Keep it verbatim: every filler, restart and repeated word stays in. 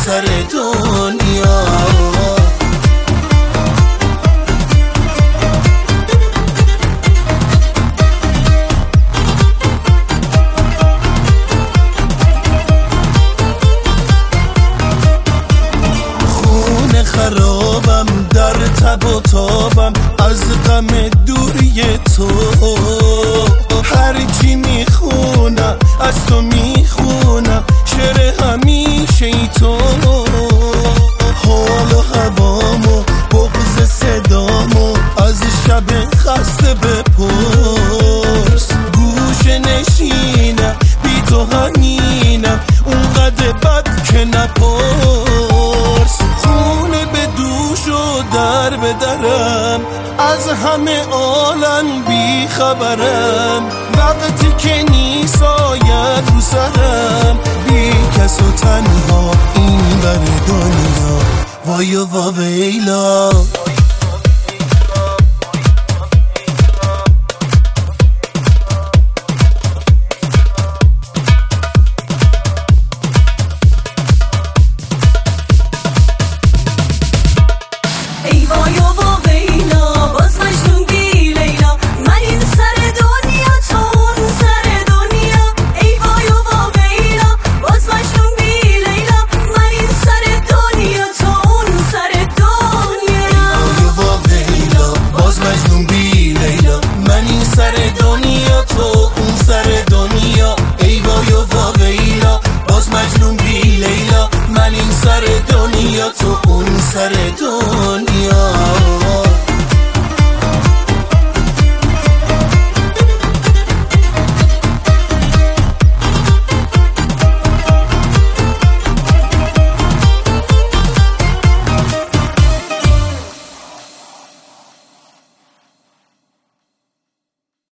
سر دنیا. خونه خرابم در تب و تابم از غم دوری تو، هرچی میخونم از تو میخونم شعر همیشه ای تو. حال و هوامو بغض صدامو از شب خسته بپرس، گوش نشینم بی تو همینم اونقدر بد که نپرس. خونه به دوش و در به درم از همه عالم بی خبرم، وقتی که نیست آید رو سرم بی کس و تنها این بر دنیا. وای و واویلا تو اون سر دنیا.